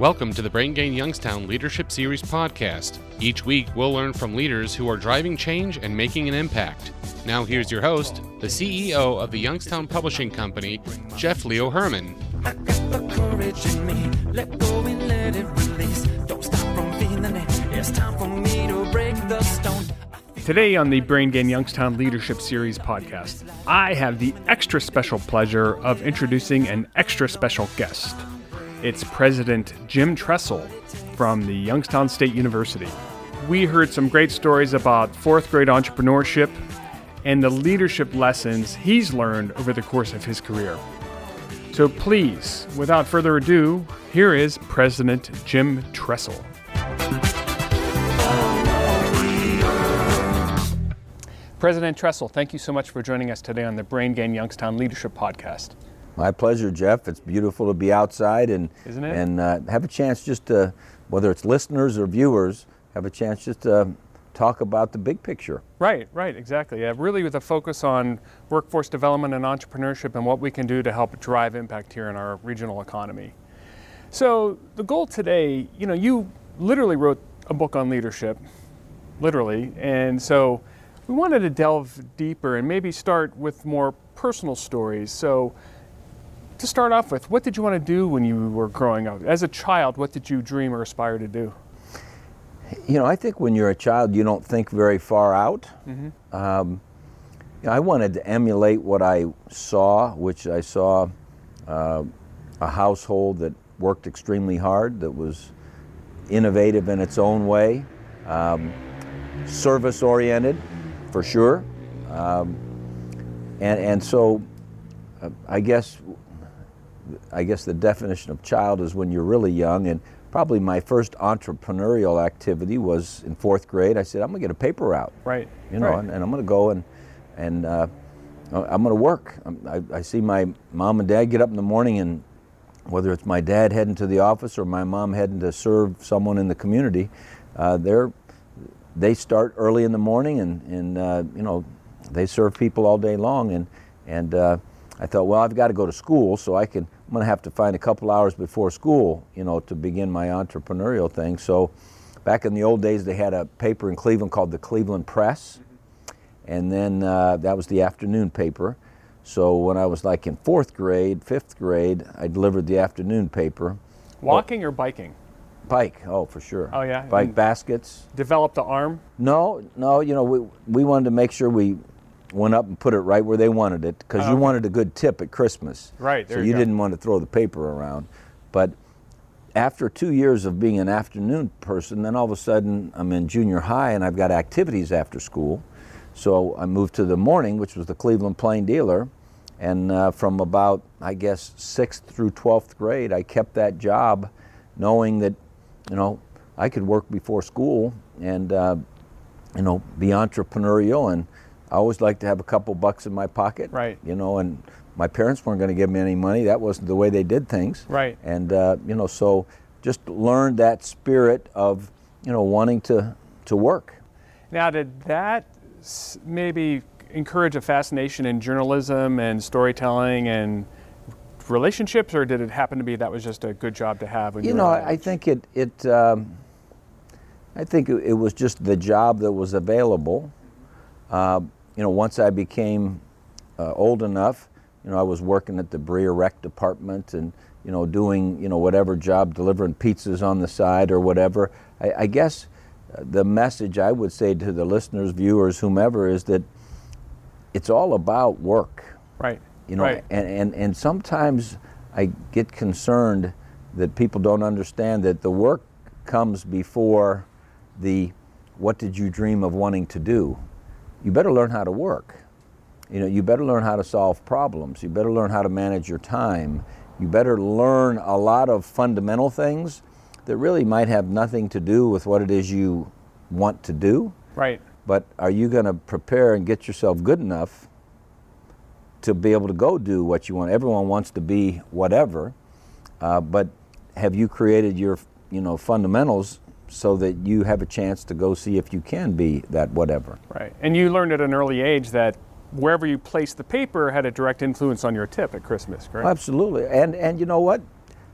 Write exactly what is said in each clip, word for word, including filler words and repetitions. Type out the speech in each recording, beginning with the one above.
Welcome to the Brain Gain Youngstown Leadership Series podcast. Each week, we'll learn from leaders who are driving change and making an impact. Now here's your host, the C E O of the Youngstown Publishing Company, Jeff Leo Herman. I got the courage in me. Let go and let it release. Don't stop from feeling it. It's time for me to break the stone. Today on the Brain Gain Youngstown Leadership Series podcast, I have the extra special pleasure of introducing an extra special guest. It's President Jim Tressel from the Youngstown State University. We heard some great stories about fourth grade entrepreneurship and the leadership lessons he's learned over the course of his career. So please, without further ado, here is President Jim Tressel. President Tressel, thank you so much for joining us today on the Brain Gain Youngstown Leadership Podcast. My pleasure, Jeff. It's beautiful to be outside and Isn't it? and uh, have a chance just to, whether it's listeners or viewers, have a chance just to talk about the big picture. Right, right, exactly. Yeah, really with a focus on workforce development and entrepreneurship and what we can do to help drive impact here in our regional economy. So the goal today, you know, you literally wrote a book on leadership, literally, and so we wanted to delve deeper and maybe start with more personal stories. So to start off with, what did you want to do when you were growing up? As a child, what did you dream or aspire to do? You know, I think when you're a child, you don't think very far out. Mm-hmm. Um, you know, I wanted to emulate what I saw, which I saw uh, a household that worked extremely hard, that was innovative in its own way, um, service-oriented, for sure. Um, and, and so uh, I guess I guess the definition of child is when you're really young, and probably my first entrepreneurial activity was in fourth grade. I said, I'm gonna get a paper route. Right. You know, right. and, and I'm gonna go and and uh, I'm gonna work. I, I see my mom and dad get up in the morning, and whether it's my dad heading to the office or my mom heading to serve someone in the community, uh, they're they start early in the morning, and and uh, you know, they serve people all day long, and and uh, I thought, well, I've got to go to school, so I can. I'm going to have to find a couple hours before school, you know, to begin my entrepreneurial thing. So, back in the old days, they had a paper in Cleveland called the Cleveland Press, and then uh, that was the afternoon paper. So when I was like in fourth grade, fifth grade, I delivered the afternoon paper. Walking or biking? Bike, oh, for sure. Oh, yeah? Bike And baskets. develop the arm? No, no, you know, we we wanted to make sure we went up and put it right where they wanted it, because Oh, you okay. wanted a good tip at Christmas. Right, there so you you go. didn't want to throw the paper around. But after two years of being an afternoon person, then all of a sudden I'm in junior high and I've got activities after school. So I moved to the morning, which was the Cleveland Plain Dealer. And uh, from about, I guess, sixth through twelfth grade, I kept that job knowing that, you know, I could work before school and, uh, you know, be entrepreneurial. And I always liked to have a couple bucks in my pocket. Right. You know, and my parents weren't going to give me any money. That wasn't the way they did things. Right. And, uh, you know, so just learned that spirit of, you know, wanting to, to work. Now, did that s- maybe encourage a fascination in journalism and storytelling and relationships, or did it happen to be that was just a good job to have when you, You were know, that I, I age? think it, it um, I think it, it was just the job that was available. Uh, you know, once I became uh, old enough, you know, I was working at the Breer Rec department and, you know, doing, you know, whatever job, delivering pizzas on the side or whatever. I, I guess the message I would say to the listeners, viewers, whomever, is that it's all about work. Right. You know, right. and, and, and sometimes I get concerned that people don't understand that the work comes before the what did you dream of wanting to do. You better learn how to work. You know, you better learn how to solve problems. You better learn how to manage your time. You better learn a lot of fundamental things that really might have nothing to do with what it is you want to do. Right. But are you going to prepare and get yourself good enough to be able to go do what you want? Everyone wants to be whatever, uh, but have you created your, you know, fundamentals so that you have a chance to go see if you can be that whatever? Right. And you learned at an early age that wherever you placed the paper had a direct influence on your tip at Christmas, correct? Absolutely. And and you know what?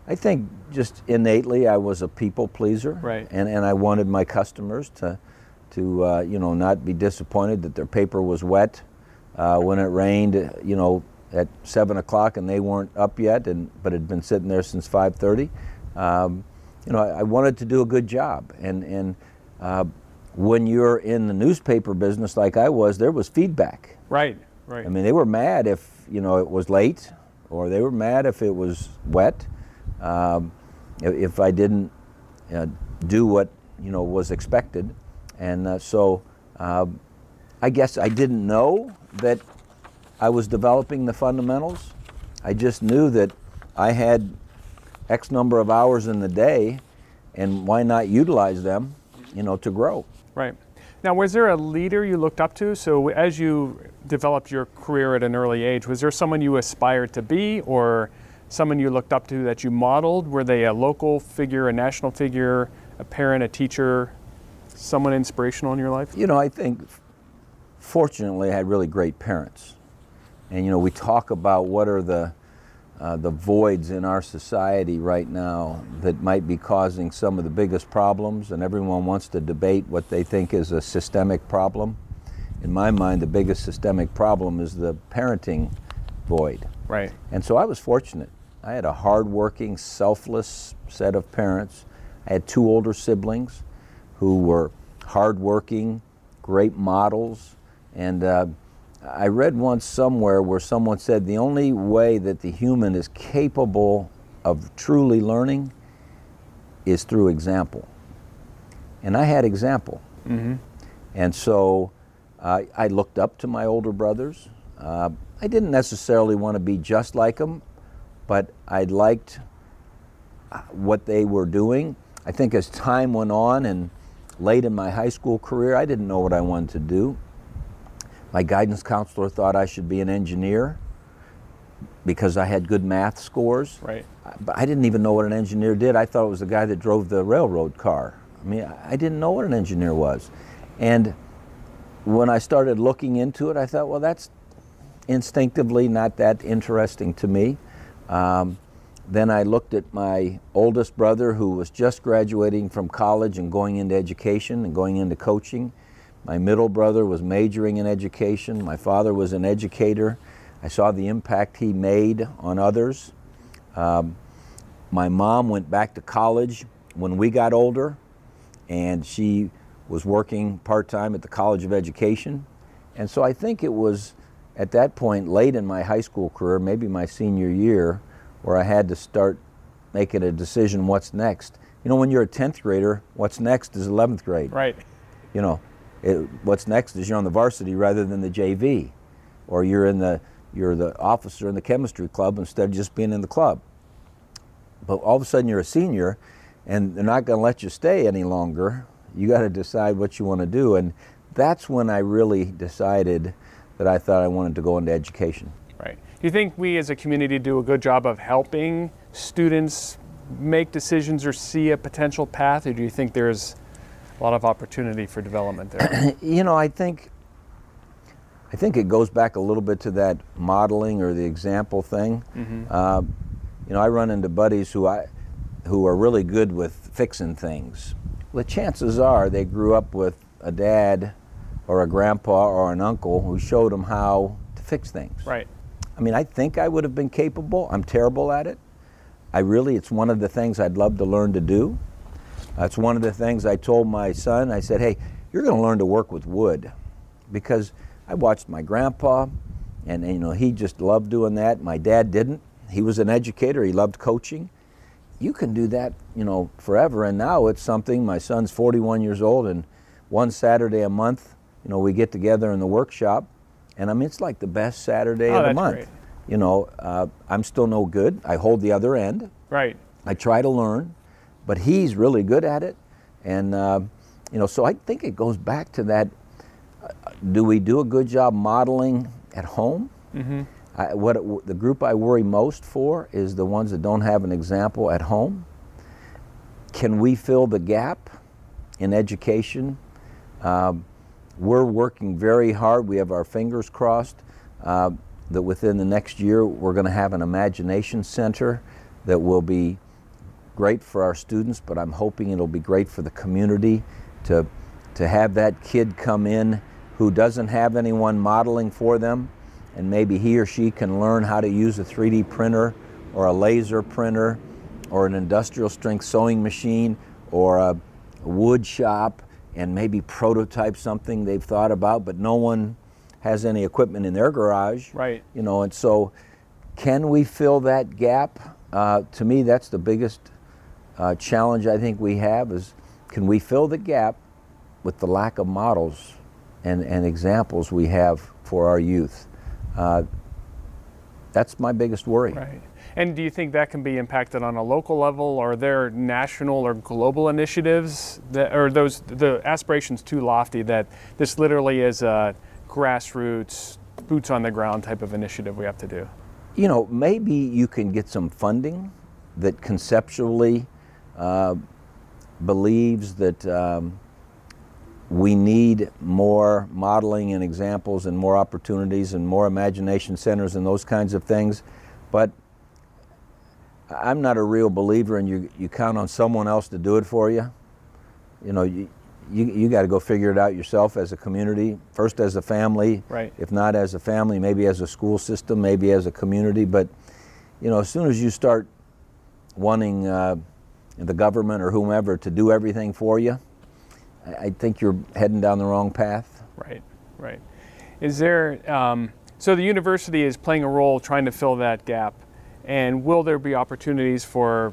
I think just innately I was a people pleaser, Right. and, and I wanted my customers to, to uh, you know, not be disappointed that their paper was wet uh, when it rained, you know, at seven o'clock and they weren't up yet, and but had been sitting there since five thirty. Um, you know, I, I wanted to do a good job, and and uh, when you're in the newspaper business like I was, there was feedback. Right, right. I mean, they were mad if, you know, it was late, or they were mad if it was wet, um, if, if I didn't uh, do what, you know, was expected. And uh, so uh, I guess I didn't know that I was developing the fundamentals. I just knew that I had X number of hours in the day, and why not utilize them, you know, to grow. Right. Now, was there a leader you looked up to? So as you developed your career at an early age, was there someone you aspired to be, or someone you looked up to that you modeled? Were they a local figure, a national figure, a parent, a teacher, someone inspirational in your life? You know, I think, fortunately, I had really great parents. And, you know, we talk about what are the Uh, the voids in our society right now that might be causing some of the biggest problems, and everyone wants to debate what they think is a systemic problem. In my mind, the biggest systemic problem is the parenting void. Right. And so I was fortunate. I had a hardworking, selfless set of parents. I had two older siblings who were hardworking, great models, and uh, I read once somewhere where someone said the only way that the human is capable of truly learning is through example. And I had example. Mm-hmm. And so uh, I looked up to my older brothers. Uh, I didn't necessarily want to be just like them, but I liked what they were doing. I think as time went on and late in my high school career, I didn't know what I wanted to do. My guidance counselor thought I should be an engineer because I had good math scores. Right. But I didn't even know what an engineer did. I thought it was the guy that drove the railroad car. I mean, I didn't know what an engineer was. And when I started looking into it, I thought, well, that's instinctively not that interesting to me. Um, then I looked at my oldest brother, who was just graduating from college and going into education and going into coaching. My middle brother was majoring in education. My father was an educator. I saw the impact he made on others. Um, my mom went back to college when we got older, and she was working part-time at the College of Education. And so I think it was at that point, late in my high school career, maybe my senior year, where I had to start making a decision, what's next. You know, when you're a tenth grader, what's next is eleventh grade. Right. You know, It, what's next is you're on the varsity rather than the J V, or you're in the you're the officer in the chemistry club instead of just being in the club. But all of a sudden you're a senior, and they're not going to let you stay any longer. You got to decide what you want to do, and that's when I really decided that I thought I wanted to go into education. Right. Do you think we as a community do a good job of helping students make decisions or see a potential path, or do you think there's a lot of opportunity for development there? You know, I think I think it goes back a little bit to that modeling or the example thing. Mm-hmm. Uh, you know, I run into buddies who I who are really good with fixing things. Well, the chances are they grew up with a dad or a grandpa or an uncle who showed them how to fix things. Right. I mean, I think I would have been capable. I'm terrible at it. I really, it's one of the things I'd love to learn to do. That's one of the things I told my son. I said, hey, you're going to learn to work with wood, because I watched my grandpa, and, and you know, he just loved doing that. My dad didn't. He was an educator. He loved coaching. You can do that, you know, forever. And now it's something. My son's forty-one years old, and one Saturday a month, you know, we get together in the workshop, and I mean, it's like the best Saturday Oh, of the that's month. great. You know, uh, I'm still no good. I hold the other end. Right. I try to learn, but he's really good at it. And, uh, you know, so I think it goes back to that, uh, do we do a good job modeling at home? Mm-hmm. I, what it, the group I worry most for is the ones that don't have an example at home. Can we fill the gap in education? Um, we're working very hard. We have our fingers crossed uh, that within the next year we're going to have an imagination center that will be great for our students, but I'm hoping it'll be great for the community to, to have that kid come in who doesn't have anyone modeling for them, and maybe he or she can learn how to use a three D printer or a laser printer or an industrial strength sewing machine or a wood shop and maybe prototype something they've thought about, but no one has any equipment in their garage. Right. You know, and so can we fill that gap? Uh, to me, that's the biggest uh, challenge I think we have is, can we fill the gap with the lack of models and, and examples we have for our youth? Uh, that's my biggest worry. Right. And do you think that can be impacted on a local level, or are there national or global initiatives that, or those the aspirations too lofty that this literally is a grassroots, boots on the ground type of initiative we have to do? You know, maybe you can get some funding that conceptually uh, believes that um, we need more modeling and examples and more opportunities and more imagination centers and those kinds of things. But I'm not a real believer in you, you count on someone else to do it for you. You know, you, you, you got to go figure it out yourself as a community, first as a family, right. If not as a family, maybe as a school system, maybe as a community. But, you know, as soon as you start wanting uh, the government or whomever to do everything for you, I, I think you're heading down the wrong path. Right, right. Is there, um, so the university is playing a role trying to fill that gap. And will there be opportunities for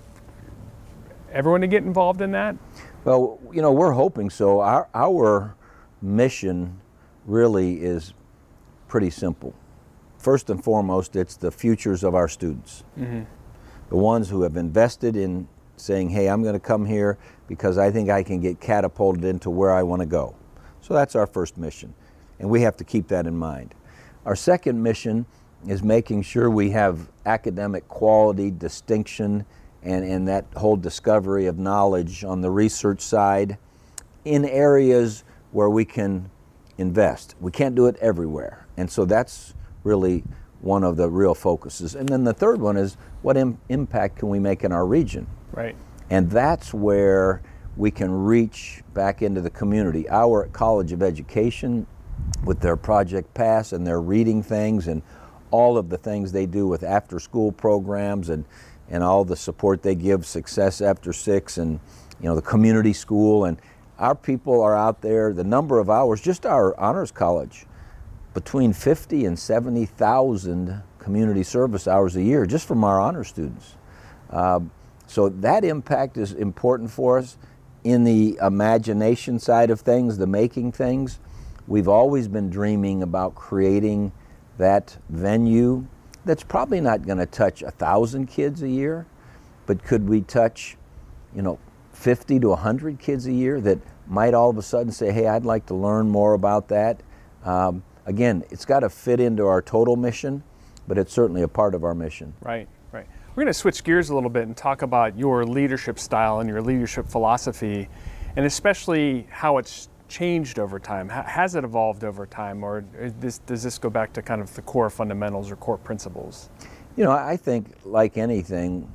everyone to get involved in that? Well, you know, we're hoping so. Our, our mission really is pretty simple. First and foremost, it's the futures of our students. Mm-hmm. The ones who have invested in saying, hey, I'm going to come here because I think I can get catapulted into where I want to go. So that's our first mission, and we have to keep that in mind. Our second mission is making sure we have academic quality, distinction, and, and that whole discovery of knowledge on the research side in areas where we can invest. We can't do it everywhere. And so that's really one of the real focuses. And then the third one is, what im- impact can we make in our region? Right. And that's where we can reach back into the community. Our College of Education, with their Project Pass and their reading things and all of the things they do with after-school programs and, and all the support they give Success After Six and, you know, the community school. And our people are out there, the number of hours, just our honors college, between fifty and seventy thousand community service hours a year just from our honor students. Uh, so that impact is important for us. In the imagination side of things, the making things, we've always been dreaming about creating that venue that's probably not going to touch a thousand kids a year, but could we touch, you know, fifty to a hundred kids a year that might all of a sudden say, hey, I'd like to learn more about that. Um, again, it's got to fit into our total mission, but it's certainly a part of our mission. Right, right. We're going to switch gears a little bit and talk about your leadership style and your leadership philosophy, and especially how it's changed over time. Has it evolved over time, or this, does this go back to kind of the core fundamentals or core principles? You know, I think like anything,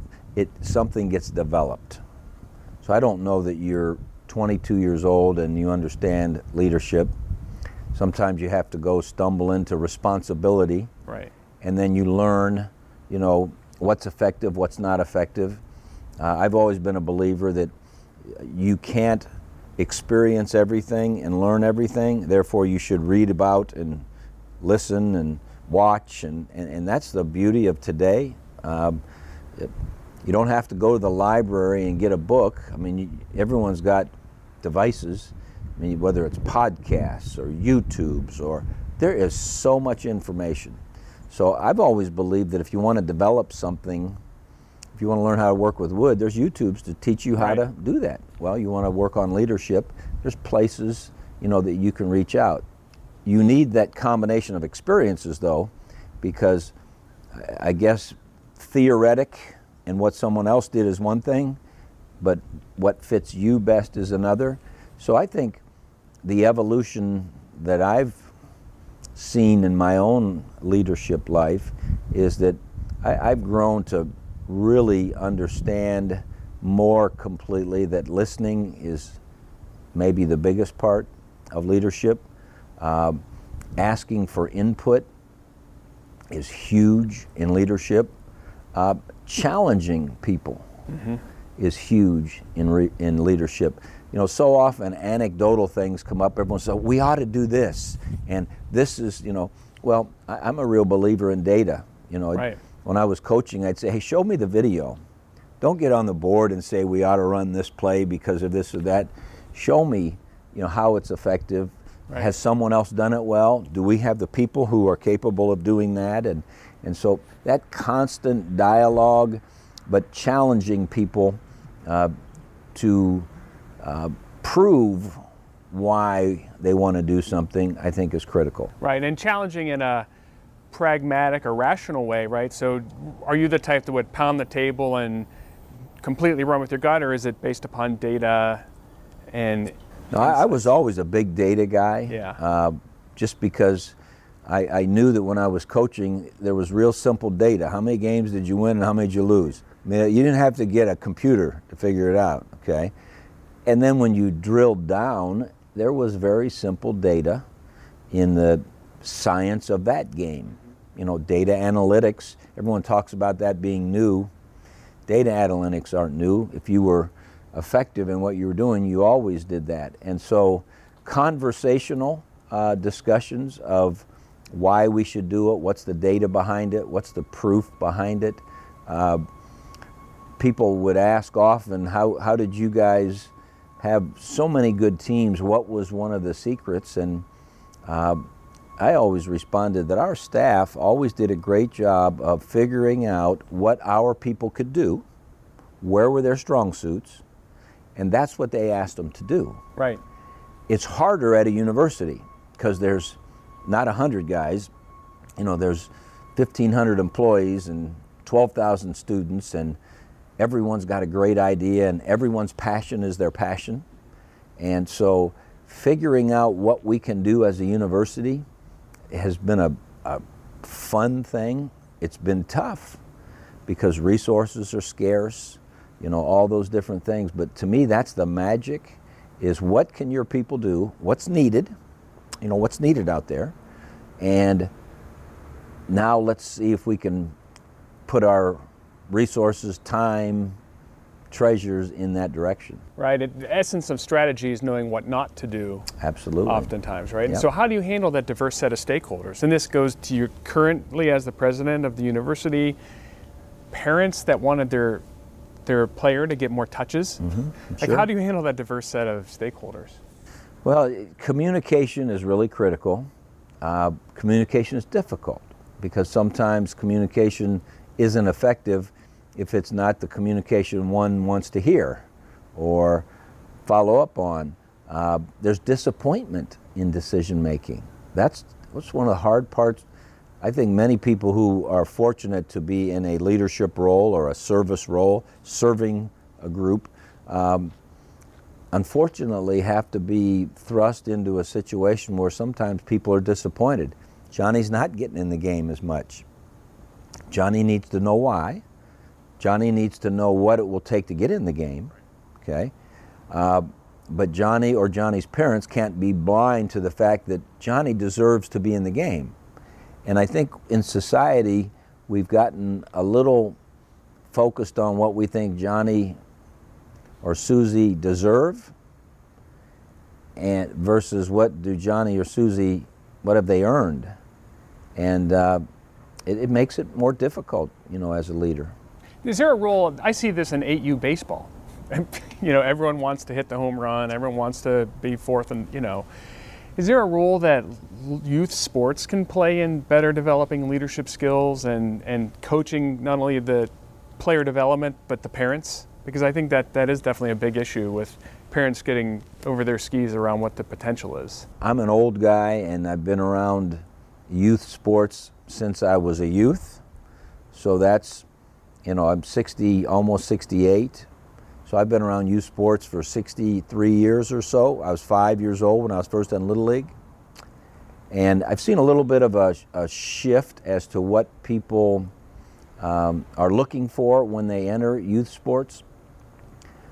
it something gets developed. So I don't know that you're twenty-two years old and you understand leadership. Sometimes you have to go stumble into responsibility. Right. And then you learn, you know, what's effective, what's not effective. Uh, I've always been a believer that you can't experience everything and learn everything, therefore you should read about and listen and watch, and, and, and that's the beauty of today. Um, it, you don't have to go to the library and get a book. I mean, you, everyone's got devices, I mean, whether it's podcasts or YouTubes, or there is so much information. So I've always believed that if you want to develop something, if you want to learn how to work with wood, there's YouTubes to teach you how right. to do that. Well, you want to work on leadership, there's places, you know, that you can reach out. You need that combination of experiences, though, because I guess theoretic and what someone else did is one thing, but what fits you best is another. So I think the evolution that I've seen in my own leadership life is that I, I've grown to really understand more completely that listening is maybe the biggest part of leadership. Uh, asking for input is huge in leadership. Uh, challenging people mm-hmm. is huge in re- in leadership. You know, so often anecdotal things come up. Everyone says, we ought to do this. And this is, you know, well, I, I'm a real believer in data. You know, right. When I was coaching, I'd say, hey, show me the video. Don't get on the board and say we ought to run this play because of this or that. Show me, you know, how it's effective. Right. Has someone else done it well? Do we have the people who are capable of doing that? And and so that constant dialogue, but challenging people uh, to uh, prove why they want to do something, I think is critical. Right, and challenging in a pragmatic or rational way, right? So are you the type that would pound the table and completely run with your gut, or is it based upon data and... No, I, I was always a big data guy, yeah. uh, just because I, I knew that when I was coaching, there was real simple data. How many games did you win and how many did you lose? I mean, you didn't have to get a computer to figure it out, okay? And then when you drilled down, there was very simple data in the science of that game. You know, data analytics, everyone talks about that being new. Data analytics aren't new. If you were effective in what you were doing, you always did that. And so conversational uh, discussions of why we should do it, what's the data behind it, what's the proof behind it. Uh, people would ask often, how, how did you guys have so many good teams? What was one of the secrets? And uh, I always responded that our staff always did a great job of figuring out what our people could do, where were their strong suits, and that's what they asked them to do. Right. It's harder at a university because there's not one hundred guys. You know, there's fifteen hundred employees and twelve thousand students, and everyone's got a great idea, and everyone's passion is their passion. And so figuring out what we can do as a university has been a, a fun thing. It's been tough because resources are scarce, you know, all those different things. But to me, that's the magic, is what can your people do, what's needed, you know, what's needed out there. And now let's see if we can put our resources, time, treasures in that direction. Right. It, the essence of strategy is knowing what not to do. Absolutely. Oftentimes, right? Yep. So how do you handle that diverse set of stakeholders? And this goes to you currently as the president of the university, parents that wanted their their player to get more touches. Mm-hmm. Like, Sure. how do you handle that diverse set of stakeholders? Well, communication is really critical. Uh, communication is difficult because sometimes communication isn't effective if it's not the communication one wants to hear or follow up on. Uh, there's disappointment in decision making. That's, that's one of the hard parts. I think many people who are fortunate to be in a leadership role or a service role, serving a group, um, unfortunately have to be thrust into a situation where sometimes people are disappointed. Johnny's not getting in the game as much. Johnny needs to know why. Johnny needs to know what it will take to get in the game, okay? Uh, but Johnny or Johnny's parents can't be blind to the fact that Johnny deserves to be in the game. And I think in society, we've gotten a little focused on what we think Johnny or Susie deserve, and versus what do Johnny or Susie, what have they earned? And uh, it, it makes it more difficult, you know, as a leader. Is there a role, I see this in eight U baseball. You know, everyone wants to hit the home run, everyone wants to be fourth, and, you know. Is there a role that youth sports can play in better developing leadership skills and, and coaching not only the player development, but the parents? Because I think that that is definitely a big issue with parents getting over their skis around what the potential is. I'm an old guy, and I've been around youth sports since I was a youth. So that's, you know, I'm sixty, almost sixty-eight. So I've been around youth sports for sixty-three years or so. I was five years old when I was first in Little League. And I've seen a little bit of a, a shift as to what people um, are looking for when they enter youth sports.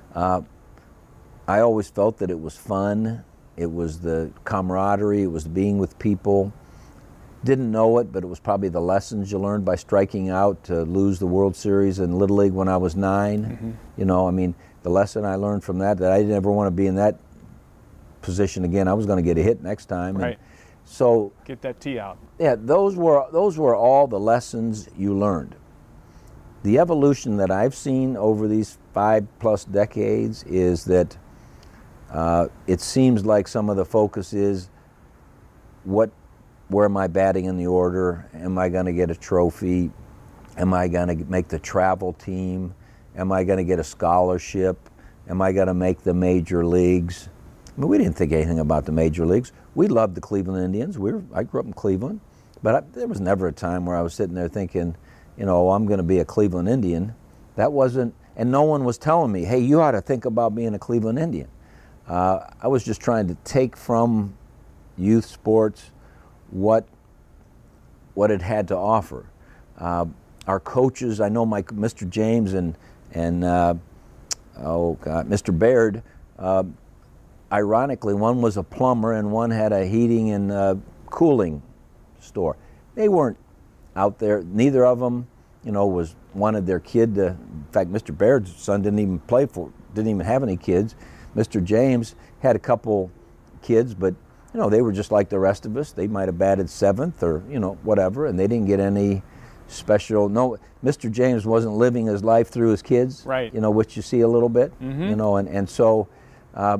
Uh, I always felt that it was fun. It was the camaraderie. It was being with people. Didn't know it, but it was probably the lessons you learned by striking out to lose the World Series in Little League when I was nine. Mm-hmm. You know, I mean, the lesson I learned from that, that I didn't ever want to be in that position again. I was going to get a hit next time. Right. And so get that tee out. Yeah, those were those were all the lessons you learned. The evolution that I've seen over these five plus decades is that uh, it seems like some of the focus is what, where am I batting in the order? Am I going to get a trophy? Am I going to make the travel team? Am I going to get a scholarship? Am I going to make the major leagues? I mean, we didn't think anything about the major leagues. We loved the Cleveland Indians. We were, I grew up in Cleveland, but I, there was never a time where I was sitting there thinking, you know, I'm going to be a Cleveland Indian. That wasn't, and no one was telling me, hey, you ought to think about being a Cleveland Indian. Uh, I was just trying to take from youth sports what what it had to offer. Uh, our coaches, I know my Mister James and and uh, oh God, Mister Baird. Uh, ironically, one was a plumber and one had a heating and uh, cooling store. They weren't out there. Neither of them, you know, was wanted their kid to. In fact, Mister Baird's son didn't even play for, didn't even have any kids. Mister James had a couple kids, but you know, they were just like the rest of us. They might have batted seventh or you know whatever, and they didn't get any special. No, Mister James wasn't living his life through his kids. Right. You know, which you see a little bit. Mm-hmm. You know, and and so. Uh,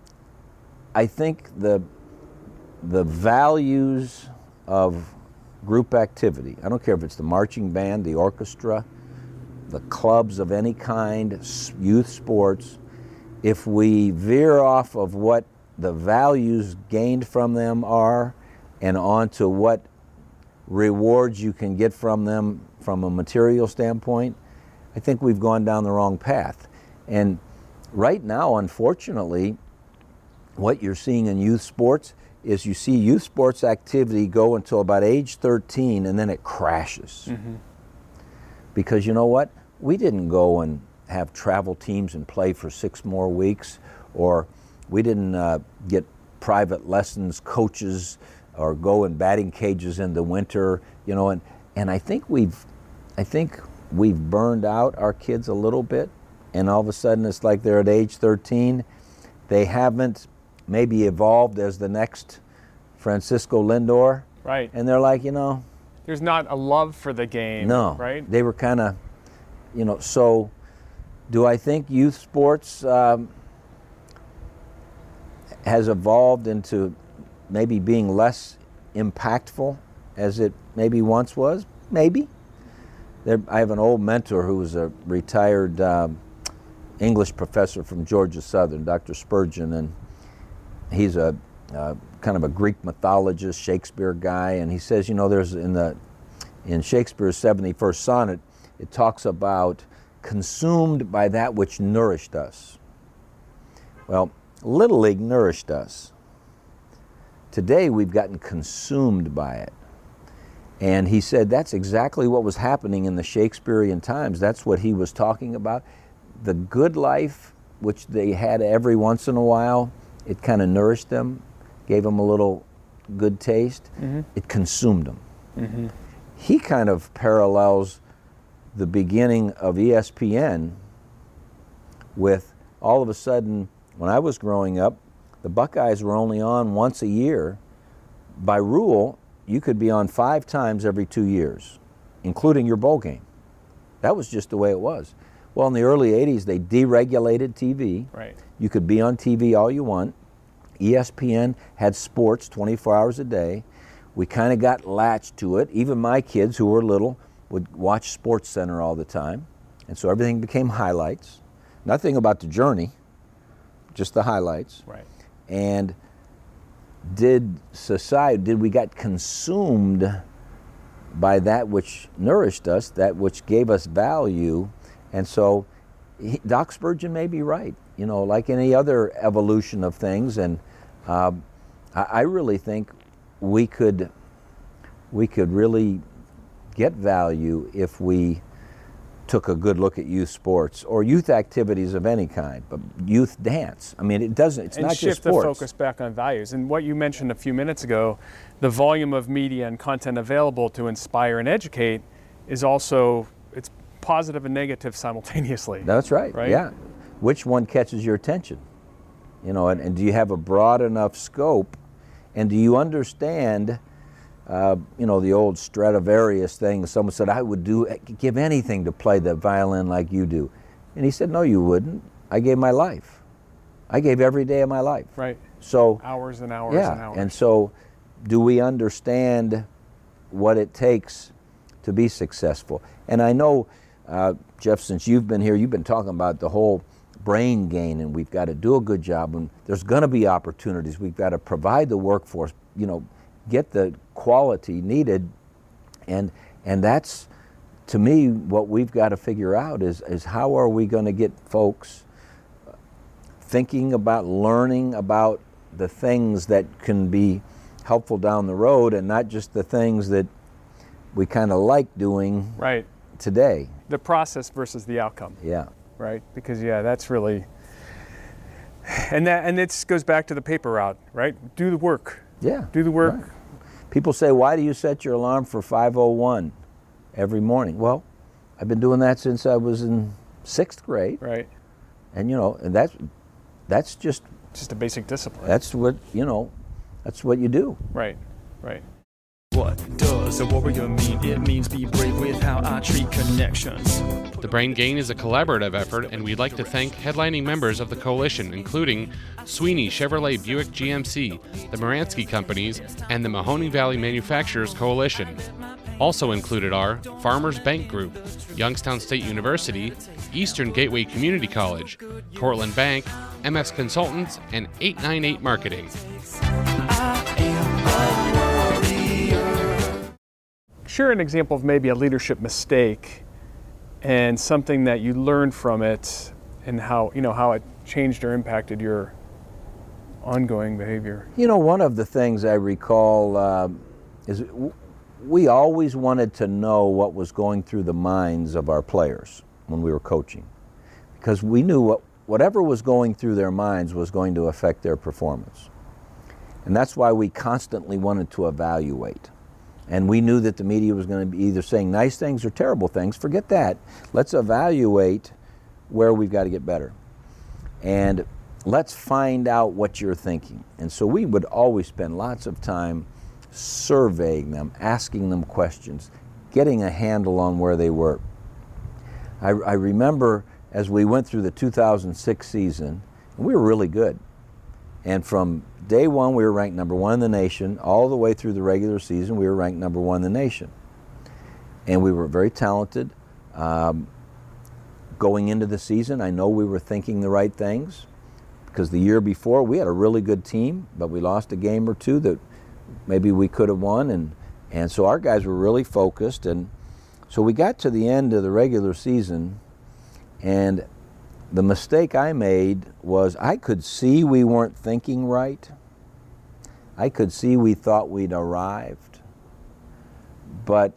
I think the the values of group activity, I don't care if it's the marching band, the orchestra, the clubs of any kind, youth sports, if we veer off of what the values gained from them are and onto what rewards you can get from them from a material standpoint, I think we've gone down the wrong path. And right now, unfortunately, what you're seeing in youth sports is you see youth sports activity go until about age thirteen and then it crashes. Mm-hmm. Because you know what? We didn't go and have travel teams and play for six more weeks, or we didn't uh, get private lessons coaches or go in batting cages in the winter, you know, and, and I think we've I think we've burned out our kids a little bit, and all of a sudden it's like they're at age thirteen. They haven't maybe evolved as the next Francisco Lindor. Right. And they're like, you know. There's not a love for the game. No. Right? They were kind of, you know, so do I think youth sports um, has evolved into maybe being less impactful as it maybe once was? Maybe. There, I have an old mentor who was a retired um, English professor from Georgia Southern, Doctor Spurgeon, and he's a uh, kind of a Greek mythologist, Shakespeare guy, and he says, you know, there's in the in Shakespeare's seventy-first sonnet, it talks about consumed by that which nourished us. Well, Little League nourished us. Today we've gotten consumed by it. And he said that's exactly what was happening in the Shakespearean times. That's what he was talking about. The good life, which they had every once in a while, it kind of nourished them, gave them a little good taste. Mm-hmm. It consumed them. Mm-hmm. He kind of parallels the beginning of E S P N with all of a sudden, when I was growing up, the Buckeyes were only on once a year. By rule, you could be on five times every two years, including your bowl game. That was just the way it was. Well, in the early eighties, they deregulated T V. Right. You could be on T V all you want. E S P N had sports twenty-four hours a day. We kind of got latched to it. Even my kids, who were little, would watch Sports Center all the time. And so everything became highlights. Nothing about the journey, just the highlights. Right. And did society, did we get consumed by that which nourished us, that which gave us value? And so he, Doc Spurgeon may be right, you know, like any other evolution of things. And uh, I, I really think we could, we could really get value if we took a good look at youth sports or youth activities of any kind, but youth dance. I mean, it doesn't, it's and not just shift the sports. focus back on values. And what you mentioned a few minutes ago, the volume of media and content available to inspire and educate is also, it's positive and negative simultaneously. That's right, right? Yeah. Which one catches your attention? You know, and, and do you have a broad enough scope, and do you understand, uh, you know, the old Stradivarius thing? Someone said, I would do, give anything to play the violin like you do. And he said, no, you wouldn't. I gave my life. I gave every day of my life. Right. So hours and hours yeah, and hours. And so do we understand what it takes to be successful? And I know, uh, Jeff, since you've been here, you've been talking about the whole brain gain, and we've got to do a good job, and there's going to be opportunities. We've got to provide the workforce, you know, get the quality needed, and and that's, to me, what we've got to figure out is is how are we going to get folks thinking about, learning about the things that can be helpful down the road, and not just the things that we kind of like doing right today. The process versus the outcome. Yeah. Right, because yeah, that's really, and that and it goes back to the paper route, right? Do the work. Yeah. Do the work. Right. People say, why do you set your alarm for five oh one every morning? Well, I've been doing that since I was in sixth grade. Right. And you know, and that's that's just just a basic discipline. That's what you know. That's what you do. Right. Right. What does a warrior mean? It means be brave with how I treat connections. The Brain Gain is a collaborative effort, and we'd like to thank headlining members of the coalition, including Sweeney Chevrolet Buick G M C, the Moransky Companies, and the Mahoning Valley Manufacturers Coalition. Also included are Farmers Bank Group, Youngstown State University, Eastern Gateway Community College, Cortland Bank, M S Consultants, and eight ninety-eight Marketing. Share an example of maybe a leadership mistake and something that you learned from it, and how you know how it changed or impacted your ongoing behavior. You know, one of the things I recall uh, is w- we always wanted to know what was going through the minds of our players when we were coaching, because we knew what whatever was going through their minds was going to affect their performance, and that's why we constantly wanted to evaluate. And we knew that the media was going to be either saying nice things or terrible things. Forget that. Let's evaluate where we've got to get better. And let's find out what you're thinking. And so we would always spend lots of time surveying them, asking them questions, getting a handle on where they were. I, I remember as we went through the two thousand six season, and we were really good. And from day one, we were ranked number one in the nation. All the way through the regular season, we were ranked number one in the nation. And we were very talented. Um, going into the season, I know we were thinking the right things, because the year before, we had a really good team, but we lost a game or two that maybe we could have won. And, and so our guys were really focused. And so we got to the end of the regular season, and the mistake I made was I could see we weren't thinking right. I could see we thought we'd arrived. But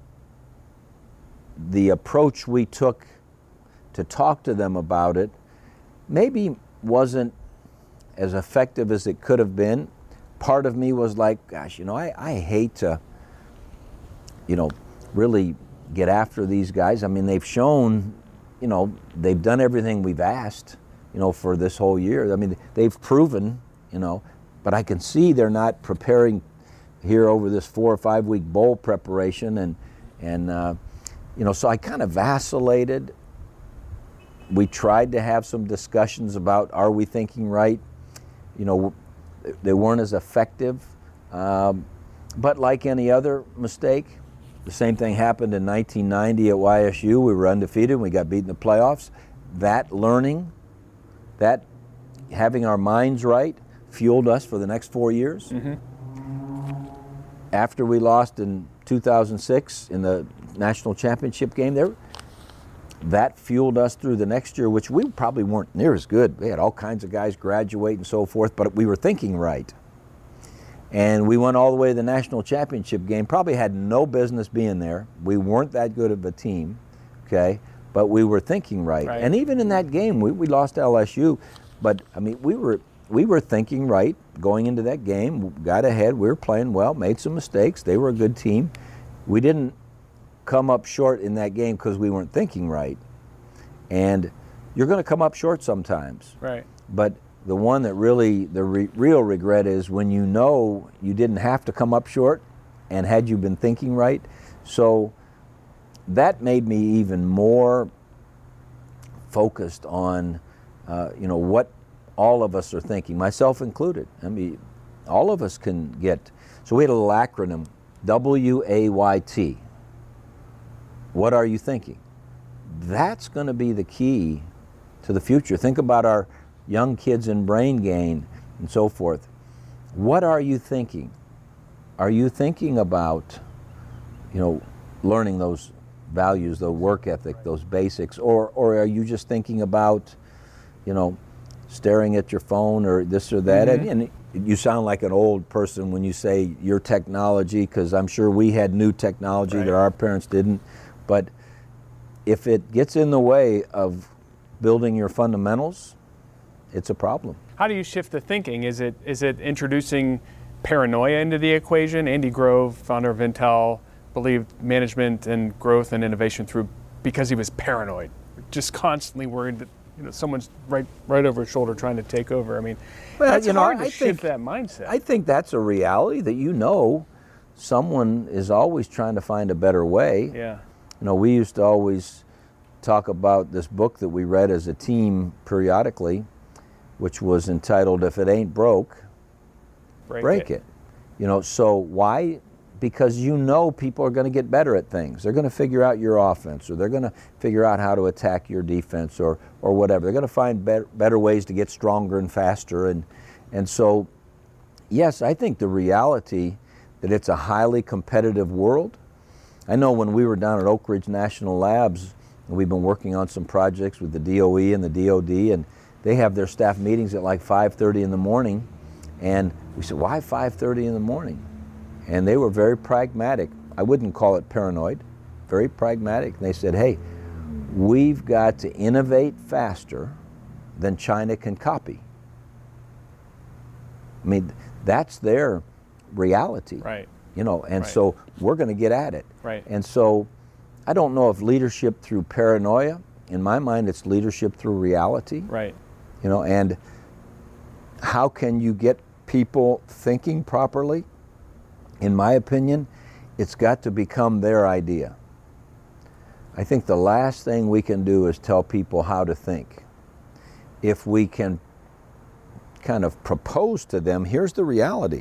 the approach we took to talk to them about it maybe wasn't as effective as it could have been. Part of me was like, gosh, you know, I, I hate to, you know, really get after these guys. I mean, they've shown, you know, they've done everything we've asked, you know, for this whole year. I mean, they've proven, you know, but I can see they're not preparing here over this four or five week bowl preparation. And, and uh, you know, so I kind of vacillated. We tried to have some discussions about, are we thinking right? You know, they weren't as effective. Um, but like any other mistake, the same thing happened in nineteen ninety at Y S U. We were undefeated and we got beat in the playoffs. That learning, that having our minds right, fueled us for the next four years. Mm-hmm. After we lost in two thousand six in the national championship game there, that fueled us through the next year, which we probably weren't near as good. We had all kinds of guys graduate and so forth, but we were thinking right. And we went all the way to the national championship game, probably had no business being there. We weren't that good of a team, okay? but we were thinking right. Right. And even in that game, we, we lost L S U, but I mean, we were we were thinking right going into that game. Got ahead. We were playing well. Made some mistakes. They were a good team. We didn't come up short in that game because we weren't thinking right. And you're going to come up short sometimes. Right. But the one that really, the re- real regret is when you know you didn't have to come up short, and had you been thinking right. So that made me even more focused on, uh, you know, what all of us are thinking, myself included. I mean, all of us can get, so we had a little acronym, W A Y T. What are you thinking? That's going to be the key to the future. Think about our young kids in Brain Gain and so forth. What are you thinking? Are you thinking about, you know, learning those values, the work ethic, those basics, or or are you just thinking about, you know, staring at your phone or this or that? Mm-hmm. And, and you sound like an old person when you say your technology, because I'm sure we had new technology Right. that our parents didn't. But if it gets in the way of building your fundamentals, it's a problem. How do you shift the thinking? Is it is it introducing paranoia into the equation? Andy Grove, founder of Intel, believed management and growth and innovation through because he was paranoid, just constantly worried that, you know, someone's right right over his shoulder trying to take over. I mean, Well, that's you know, hard to I shift think- that mindset. I think that's a reality, that you know someone is always trying to find a better way. yeah. You know, we used to always talk about this book that we read as a team periodically, which was entitled If It Ain't Broke, Break, Break It. You know, so why? Because you know people are going to get better at things. They're going to figure out your offense, or they're going to figure out how to attack your defense, or or whatever. They're going to find better, better ways to get stronger and faster. And, and so, yes, I think the reality that it's a highly competitive world. I know when we were down at Oak Ridge National Labs, and we've been working on some projects with the D O E and the D O D, and they have their staff meetings at like five thirty in the morning. And we said, why five thirty in the morning? And they were very pragmatic. I wouldn't call it paranoid, very pragmatic. And they said, hey, we've got to innovate faster than China can copy. I mean, that's their reality. Right. You know, and Right. so we're going to get at it. Right. And so I don't know if leadership through paranoia. In my mind, it's leadership through reality. Right. You know, and how can you get people thinking properly? In my opinion, it's got to become their idea. I think the last thing we can do is tell people how to think. If we can kind of propose to them, here's the reality.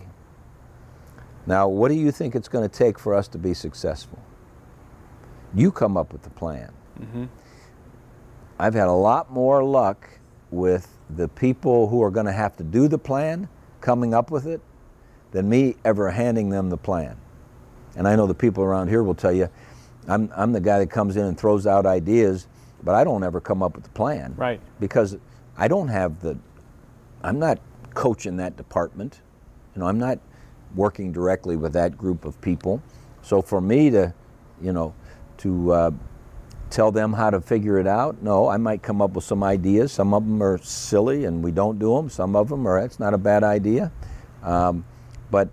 Now, what do you think it's going to take for us to be successful? You come up with the plan. Mm-hmm. I've had a lot more luck with the people who are going to have to do the plan coming up with it than me ever handing them the plan. And I know the people around here will tell you, I'm, I'm the guy that comes in and throws out ideas, but I don't ever come up with the plan. Right. Because I don't have the, I'm not coaching that department. You know, I'm not working directly with that group of people. So for me to, you know, to uh, tell them how to figure it out, no, I might come up with some ideas. Some of them are silly and we don't do them. Some of them are, that's not a bad idea. Um, but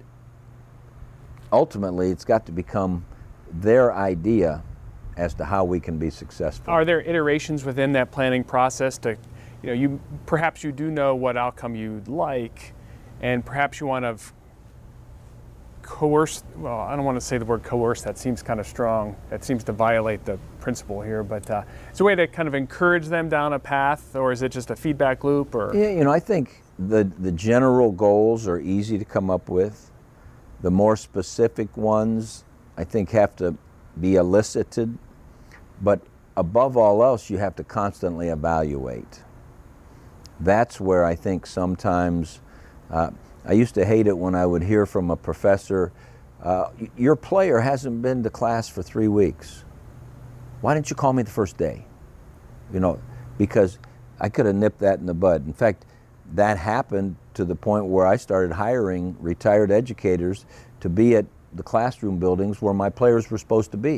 ultimately, it's got to become their idea as to how we can be successful. Are there iterations within that planning process to, you know, you perhaps you do know what outcome you'd like, and perhaps you want to coerce, well, I don't want to say the word coerce, that seems kind of strong. That seems to violate the principle here, but uh, is there a way to kind of encourage them down a path, or is it just a feedback loop? Or Yeah, you know, I think the, the general goals are easy to come up with. The more specific ones, I think, have to be elicited. But above all else, you have to constantly evaluate. That's where I think sometimes, uh, I used to hate it when I would hear from a professor, uh, your player hasn't been to class for three weeks. Why didn't you call me the first day? You know, because I could have nipped that in the bud. In fact, that happened to the point where I started hiring retired educators to be at the classroom buildings where my players were supposed to be.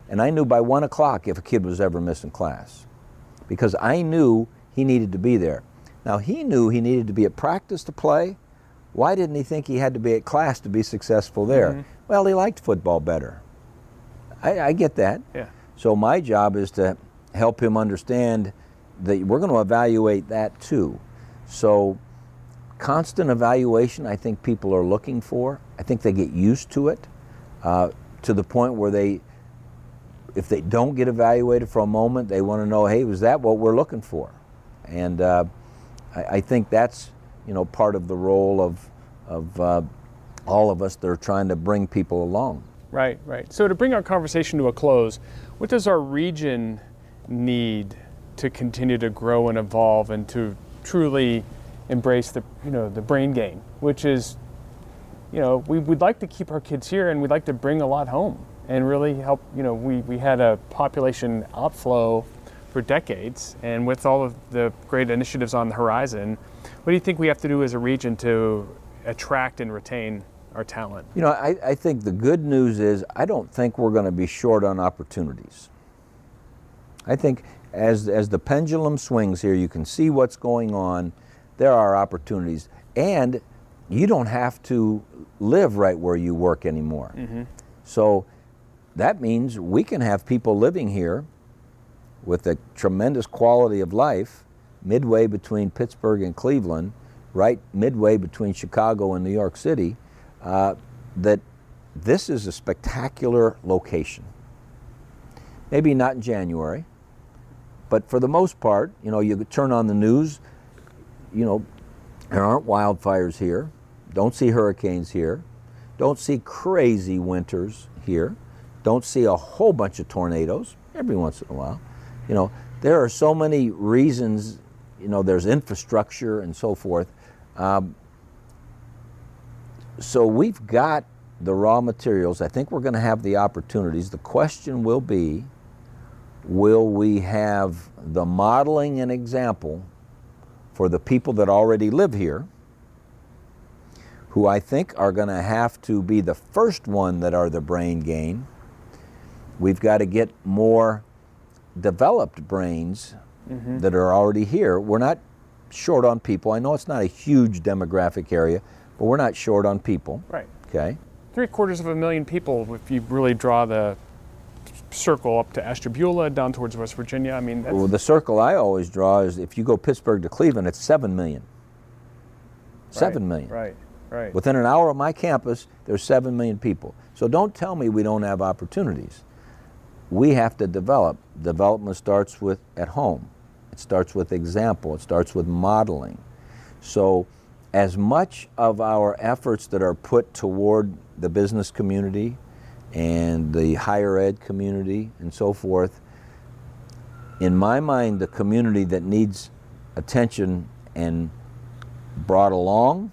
And I knew by one o'clock if a kid was ever missing class, because I knew he needed to be there. Now, he knew he needed to be at practice to play. Why didn't he think he had to be at class to be successful there? Mm-hmm. Well, he liked football better. I, I get that. Yeah. So my job is to help him understand that we're going to evaluate that too. So constant evaluation, I think people are looking for. I think they get used to it, uh, to the point where they, if they don't get evaluated for a moment, they want to know, hey, was that what we're looking for? And uh, I, I think that's, you know, part of the role of, of uh, all of us that are trying to bring people along. Right, right. So to bring our conversation to a close, what does our region need to continue to grow and evolve and to truly embrace the, you know, the brain gain, which is, you know, we, we'd like to keep our kids here and we'd like to bring a lot home and really help, you know, we, we had a population outflow for decades, and with all of the great initiatives on the horizon, what do you think we have to do as a region to attract and retain our talent? You know, I, I think the good news is I don't think we're going to be short on opportunities. I think as, as the pendulum swings here, you can see what's going on. There are opportunities, and you don't have to live right where you work anymore. Mm-hmm. So that means we can have people living here with a tremendous quality of life midway between Pittsburgh and Cleveland, right midway between Chicago and New York City, uh, that this is a spectacular location. Maybe not in January, but for the most part, you know, you could turn on the news, you know, there aren't wildfires here, don't see hurricanes here, don't see crazy winters here, don't see a whole bunch of tornadoes every once in a while. You know, there are so many reasons, you know, there's infrastructure and so forth. Um, so we've got the raw materials. I think we're going to have the opportunities. The question will be, will we have the modeling and example for the people that already live here, who I think are going to have to be the first one that are the brain gain. We've got to get more developed brains mm-hmm. that are already here. We're not short on people. I know it's not a huge demographic area, but we're not short on people. Right. Okay. Three quarters of a million people, if you really draw the circle up to Ashtabula, down towards West Virginia. I mean, that's... Well, the circle I always draw is if you go Pittsburgh to Cleveland, it's seven million. Seven right, million. Right, right. Within an hour of my campus, there's seven million people. So don't tell me we don't have opportunities. We have to develop. Development starts with at home. It starts with example. It starts with modeling. So as much of our efforts that are put toward the business community and the higher ed community and so forth, in my mind, the community that needs attention and brought along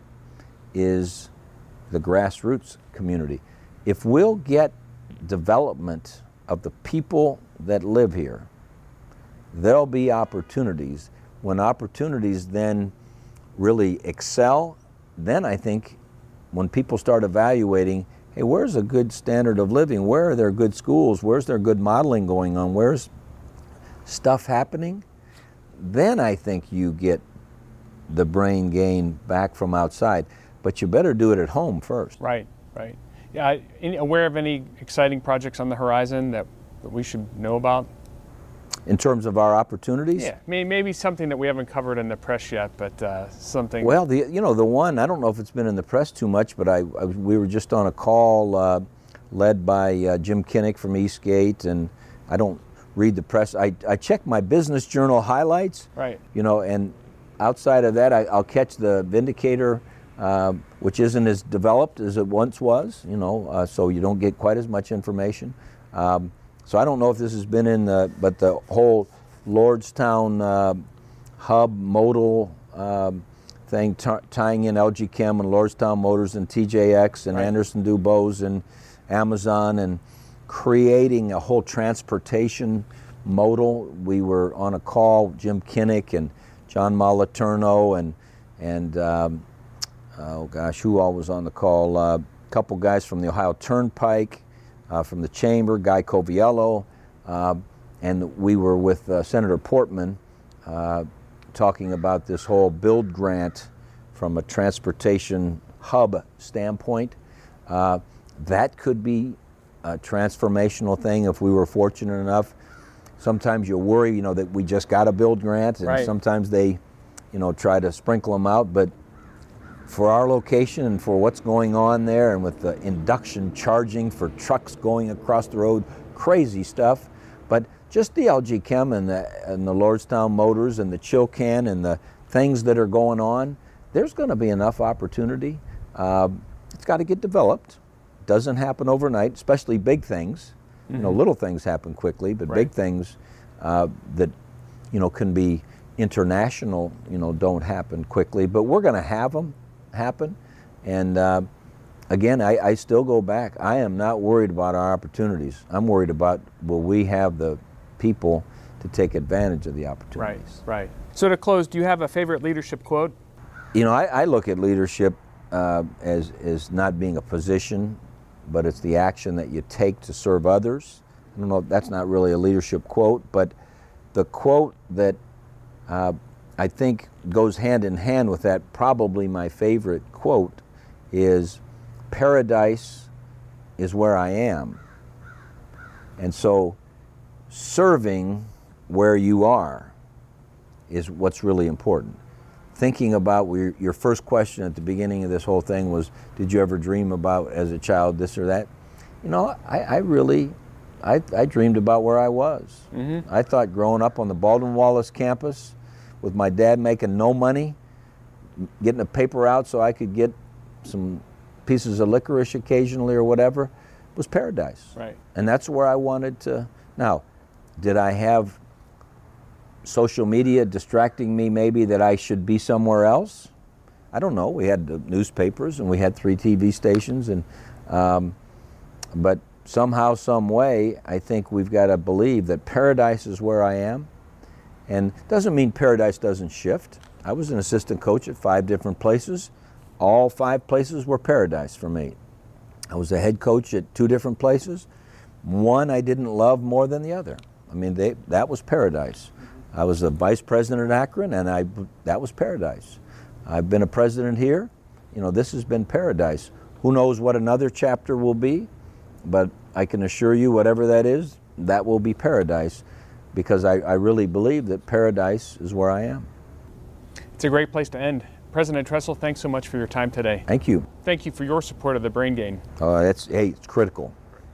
is the grassroots community. If we'll get development of the people that live here, there'll be opportunities. When opportunities then really excel, then I think when people start evaluating, hey, where's a good standard of living? Where are there good schools? Where's there good modeling going on? Where's stuff happening? Then I think you get the brain gain back from outside. But you better do it at home first. Right, right. Yeah, I, any, aware of any exciting projects on the horizon that, that we should know about? In terms of our opportunities? Yeah, maybe something that we haven't covered in the press yet, but uh, something. Well, the you know the one, I don't know if it's been in the press too much, but I, I we were just on a call uh, led by uh, Jim Kinnick from Eastgate, and I don't read the press. I, I check my Business Journal highlights. Right. You know, and outside of that, I, I'll catch the Vindicator, uh, which isn't as developed as it once was. You know, uh, so you don't get quite as much information. Um, So I don't know if this has been in the, but the whole Lordstown uh, hub modal um, thing, t- tying in L G Chem and Lordstown Motors and T J X and right. Anderson Dubose and Amazon, and creating a whole transportation modal. We were on a call, Jim Kinnick and John Malaturno and and um, oh gosh, who all was on the call? A uh, couple guys from the Ohio Turnpike. uh, from the chamber, Guy Coviello, uh, and we were with uh, Senator Portman uh, talking about this whole build grant from a transportation hub standpoint. Uh, that could be a transformational thing if we were fortunate enough. Sometimes you worry, you know, that we just got a build grant, and Right. sometimes they, you know, try to sprinkle them out. But for our location and for what's going on there, and with the induction charging for trucks going across the road, crazy stuff. But just the L G Chem and the, and the Lordstown Motors and the Chilcan and the things that are going on, there's going to be enough opportunity. Uh, it's got to get developed. Doesn't happen overnight, especially big things. Mm-hmm. You know, little things happen quickly, but Right. big things uh, that, you know, can be international, you know, don't happen quickly. But we're going to have them happen. And uh, again, I, I still go back. I am not worried about our opportunities. I'm worried about, will we have the people to take advantage of the Right, opportunities? right. So to close, do you have a favorite leadership quote? You know, I, I look at leadership uh, as, as not being a position, but it's the action that you take to serve others. I don't know, that's not really a leadership quote, but the quote that uh, I think goes hand in hand with that, probably my favorite quote, is paradise is where I am. And so serving where you are is what's really important. Thinking about your, your first question at the beginning of this whole thing was, did you ever dream about as a child this or that? You know, I, I really, I, I dreamed about where I was. Mm-hmm. I thought growing up on the Baldwin-Wallace campus with my dad making no money, getting a paper out so I could get some pieces of licorice occasionally or whatever, was paradise. Right. And that's where I wanted to. Now, did I have social media distracting me maybe that I should be somewhere else? I don't know. We had the newspapers and we had three T V stations, and um, but somehow, some way, I think we've got to believe that paradise is where I am. And doesn't mean paradise doesn't shift. I was an assistant coach at five different places. All five places were paradise for me. I was a head coach at two different places. One I didn't love more than the other. I mean, they, that was paradise. I was a vice president at Akron, and I, that was paradise. I've been a president here. You know, this has been paradise. Who knows what another chapter will be, but I can assure you whatever that is, that will be paradise, because I, I really believe that paradise is where I am. It's a great place to end. President Tressel, thanks so much for your time today. Thank you. Thank you for your support of the Brain Gain. Uh, that's, hey, it's critical.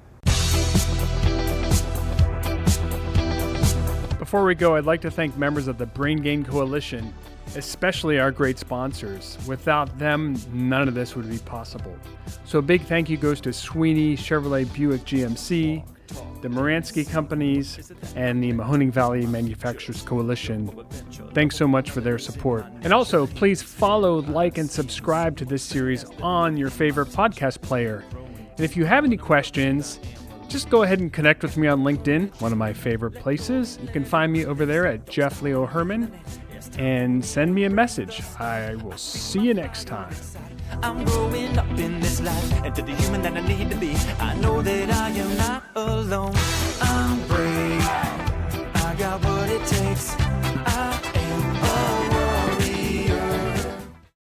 Before we go, I'd like to thank members of the Brain Gain Coalition, especially our great sponsors. Without them, none of this would be possible. So a big thank you goes to Sweeney Chevrolet Buick G M C, the Moransky Companies, and the Mahoning Valley Manufacturers Coalition. Thanks so much for their support. And also, please follow, like, and subscribe to this series on your favorite podcast player. And if you have any questions, just go ahead and connect with me on LinkedIn, one of my favorite places. You can find me over there at Jeff Leo Herman, and send me a message. I will see you next time. I'm growing up in this life, and to the human that I need to be, I know that I am not alone. I'm brave, I got what it takes. I